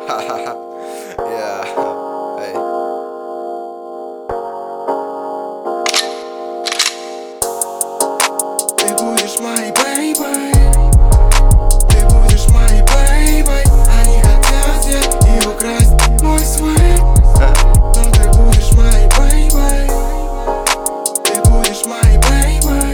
Yeah. Hey. Ты будешь моей бэйбой. Ты будешь моей бэйбой. Они хотят взять и украсть мой свет. Но ты будешь моей бэйбой. Ты будешь моей бэйбой.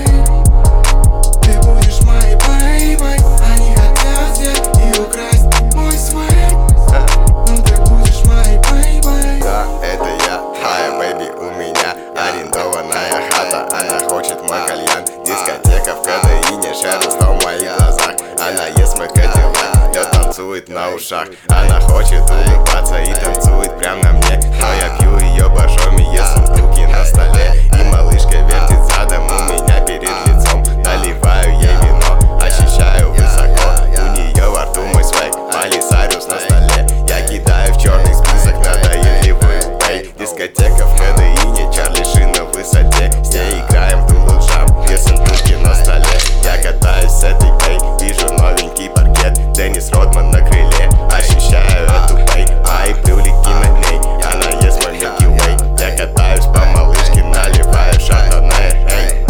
Ты будешь моей бэйбой. Они хотят взять и украсть мой свет. Но ты будешь моей бэйбой. Да, это я, моя бэйби, у меня арендованная хата. Она хочет мой кальян, дискотека в кадеине, шерстом в моих глазах. Она ест мой кадиллак, лед танцует на ушах. Она хочет улыбаться и танцует прям на мне. Но я пью ее боржоми, ест руки на столе. И малышка вертит задом у меня перед лицом. Наливаю ей вино, ощущаю высоко. У нее во рту мой свек, Полисариус на столе. Я кидаю в черный список надоедливую бэй. Дискотека в кадеине, Чарли Шин на высоте. С ней играем в Дулу Джамп, песен руки на столе. Я катаюсь с этой бэй, вижу новенький паркет. Деннис Родман на крыле, ощущаю эту бэй. Мои брюлики на ней, она ест мой Milky Way. Я катаюсь по малышке, наливаю шардоне. Эй.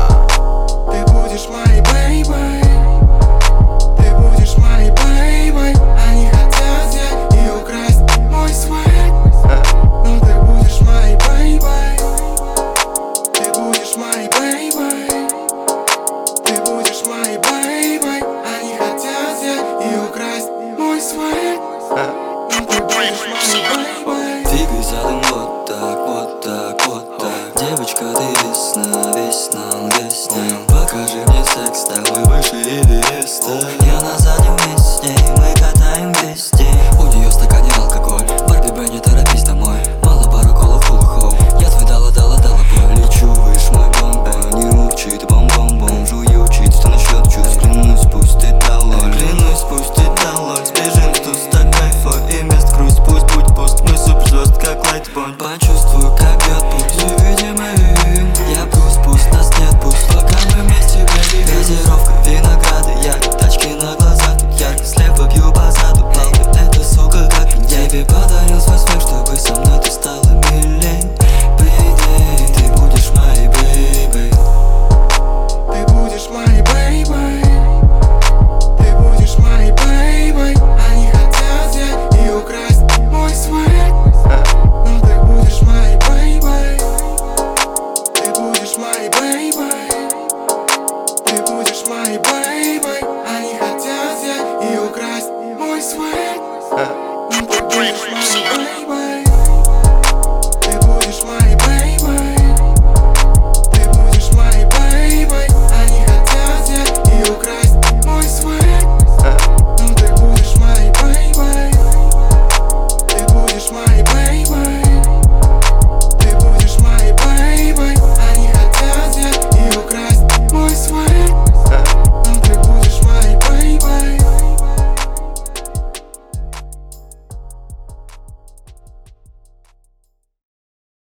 Ты будешь моей бэйбой. Ты будешь моей бэйбой. Они хотят взять и украсть мой свет. Но ты будешь моей бэйбой. Ты будешь моей бэйбой. Ты будешь моей бэйбой. Они хотят взять и украсть мой свет. Но ты будешь моей бэйбой. Двигай задом вот так, вот так, вот так. Девочка, ты весна, весна, весна. Покажи мне секс, давай выше Эвереста. Я на заднем месте, мы катаем весь день. У нее в стакане алкоголь, Барби Бэй, не торопись домой. Мало пару колов, хулу-хоу. Я твой дала бой. Лечу выше мой бомба, не урчит бом-бом-бом. Жую чит, что насчет чувств, клянусь, пусть ты долой. Клянусь, пусть ты долой. Сбежим с туста кайфа и мест грусть. Пусть будет пуст, мы суперзвезд, как лайтбой. Почувствую, как бьет пульс. Невидимый, я пусть, нас нет пусть. Пока мы вместе, бэйби. Газировка, винограды, ярко, тачки на глазах. Тут ярко, слепо бью по заду. Лалка, эта сука, как меня. Тебе подарил свой свет, чтобы со мной ты стала милей. Бэйби, ты будешь моей бэйбой. Ты будешь моей бэйбой. Ты будешь моей бэйбой. Они хотят взять и украсть мой свет. Но ты будешь моей бэйбой. Ты будешь моей бэйбой. Ты будешь моей бэйбой. Они хотят взять и украсть мой свет. Но ты будешь моей бэйбой.